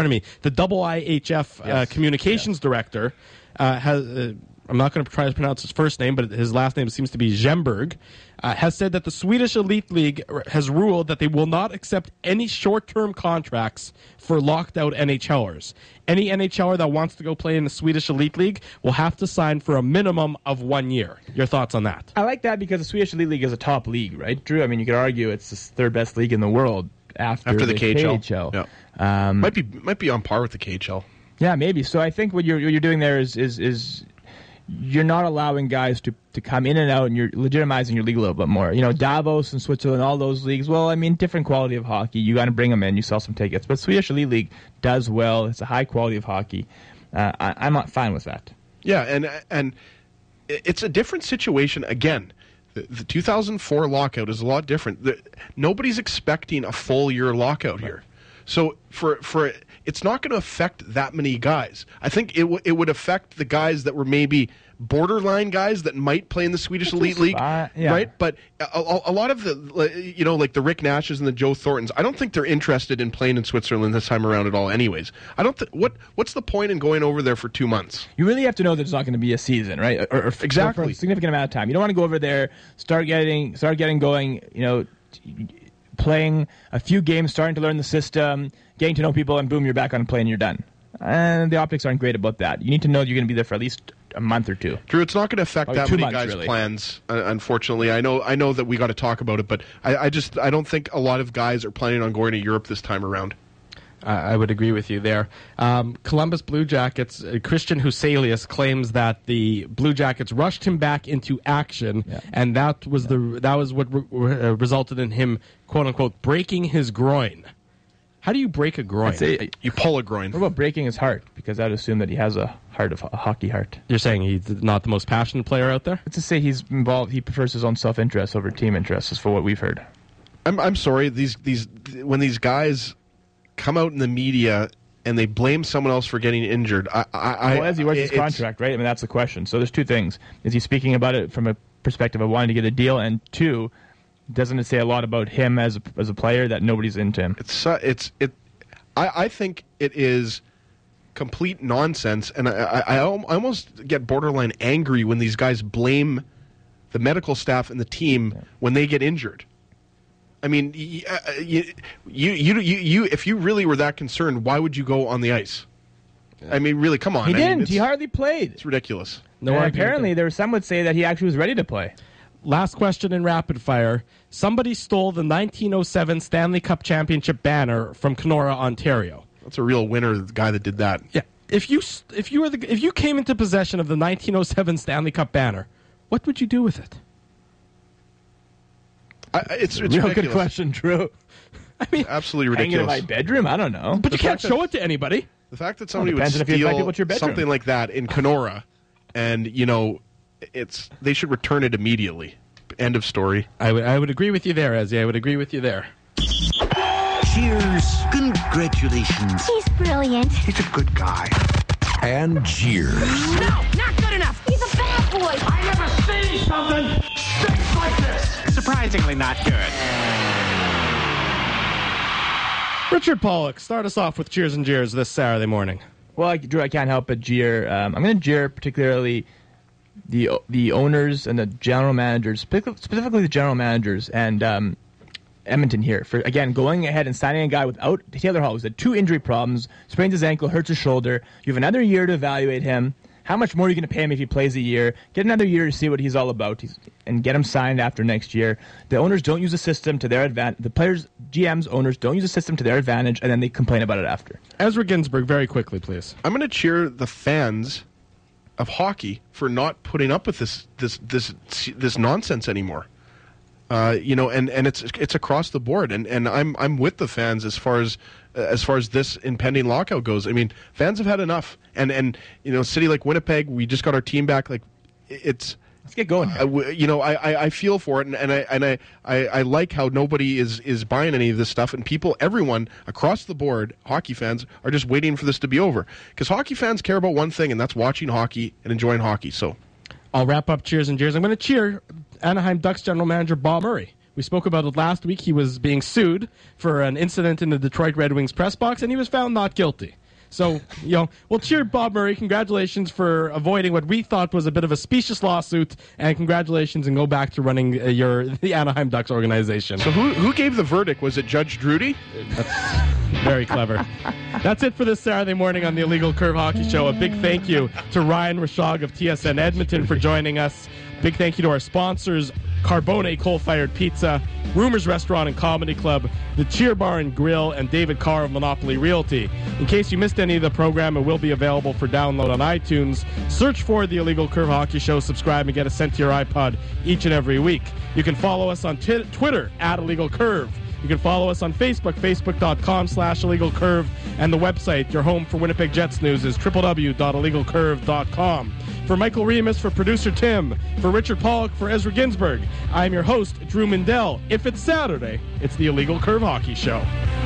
IHF communications director, has. I'm not going to try to pronounce his first name, but his last name seems to be Zemberg, has said that the Swedish Elite League has ruled that they will not accept any short-term contracts for locked-out NHLers. Any NHLer that wants to go play in the Swedish Elite League will have to sign for a minimum of 1 year. Your thoughts on that? I like that, because the Swedish Elite League is a top league, right, Drew? I mean, you could argue it's the third best league in the world after the KHL. Yeah. Might be on par with the KHL. Yeah, maybe. So I think what you're doing there is you're not allowing guys to come in and out, and you're legitimizing your league a little bit more. Davos and Switzerland, all those leagues, different quality of hockey. You got to bring them in. You sell some tickets. But Swedish Elite League does well. It's a high quality of hockey. I'm not fine with that. Yeah, and it's a different situation. Again, the 2004 lockout is a lot different. Nobody's expecting a full year lockout here. So for it's not going to affect that many guys. I think it would affect the guys that were maybe borderline guys that might play in the Swedish Elite League, right? But a lot of the, like the Rick Nashes and the Joe Thorntons, I don't think they're interested in playing in Switzerland this time around at all. Anyways, I don't. What's the point in going over there for 2 months? You really have to know that it's not going to be a season, right? Or exactly, for a significant amount of time. You don't want to go over there, start getting going. Playing a few games, starting to learn the system, getting to know people, and boom, you're back on play and you're done. And the optics aren't great about that. You need to know you're going to be there for at least a month or two. Drew, it's not going to affect that many guys' plans, unfortunately. I know that we got to talk about it, but I don't think a lot of guys are planning on going to Europe this time around. I would agree with you there. Columbus Blue Jackets, Christian Huselius claims that the Blue Jackets rushed him back into action, and that was what resulted in him, quote unquote, breaking his groin. How do you break a groin? I'd say, You pull a groin. what about breaking his heart? Because I'd assume that he has a hockey heart. You're saying he's not the most passionate player out there? Let's just say he's involved. He prefers his own self-interest over team interests, is for what we've heard. I'm sorry. When these guys come out in the media and they blame someone else for getting injured, As he wears his contract, right? I mean, that's the question. So there's two things: is he speaking about it from a perspective of wanting to get a deal, and two, doesn't it say a lot about him as a player that nobody's into him? I think it is complete nonsense, and I almost get borderline angry when these guys blame the medical staff and the team when they get injured. I mean, you if you really were that concerned, why would you go on the ice? I mean, really, come on. He didn't. He hardly played. It's ridiculous. No, and apparently, some would say that he actually was ready to play. Last question in rapid fire. Somebody stole the 1907 Stanley Cup Championship banner from Kenora, Ontario. That's a real winner, the guy that did that. Yeah. If you came into possession of the 1907 Stanley Cup banner, what would you do with it? It's Real ridiculous. good question, Drew. I mean, Absolutely Hang it in ridiculous. my bedroom? I don't know. but you can't show it to anybody. The fact that somebody would depends on if you invite people to your steal bedroom. something like that in Kenora, and they should return it immediately. End of story. I would agree with you there, Ezzy. I would agree with you there. Cheers. Congratulations. He's brilliant. He's a good guy. And cheers. No, not good enough. He's a bad boy. I never seen something stinks like this. Surprisingly not good. Richard Pollock, start us off with cheers and jeers this Saturday morning. Well, Drew, I can't help but jeer. I'm going to jeer particularly the owners and the general managers, specifically the general managers and Edmonton here for, again, going ahead and signing a guy without Taylor Hall, who's had 2 injury problems, sprains his ankle, hurts his shoulder. You have another year to evaluate him. How much more are you going to pay him if he plays a year? Get another year to see what he's all about and get him signed after next year. The owners don't use the system to their advantage. The players, GMs, owners don't use the system to their advantage, and then they complain about it after. Ezra Ginsburg, very quickly, please. I'm going to cheer the fans of hockey for not putting up with this nonsense anymore. And it's across the board, and I'm with the fans as far as this impending lockout goes. I mean, fans have had enough, and a city like Winnipeg, we just got our team back. Like, let's get going. I feel for it, and I like how nobody is buying any of this stuff, and everyone across the board, hockey fans, are just waiting for this to be over, because hockey fans care about one thing, and that's watching hockey and enjoying hockey. So I'll wrap up cheers and jeers. I'm going to cheer Anaheim Ducks general manager Bob Murray. We spoke about it last week. He was being sued for an incident in the Detroit Red Wings press box, and he was found not guilty. So, we'll cheer Bob Murray. Congratulations for avoiding what we thought was a bit of a specious lawsuit, and congratulations, and go back to running the Anaheim Ducks organization. So who gave the verdict? Was it Judge Drudy? That's very clever. That's it for this Saturday morning on the Illegal Curve Hockey Show. A big thank you to Ryan Rashog of TSN Edmonton for joining us. Big thank you to our sponsors, Carbone Coal-Fired Pizza, Rumors Restaurant and Comedy Club, the Cheer Bar and Grill, and David Carr of Monopoly Realty. In case you missed any of the program, it will be available for download on iTunes. Search for the Illegal Curve Hockey Show, subscribe, and get it sent to your iPod each and every week. You can follow us on Twitter at Illegal Curve. You can follow us on Facebook, facebook.com/illegalcurve, and the website, your home for Winnipeg Jets news, is www.illegalcurve.com. For Michael Remus, for producer Tim, for Richard Pollock, for Ezra Ginsburg, I'm your host, Drew Mindell. If it's Saturday, it's the Illegal Curve Hockey Show.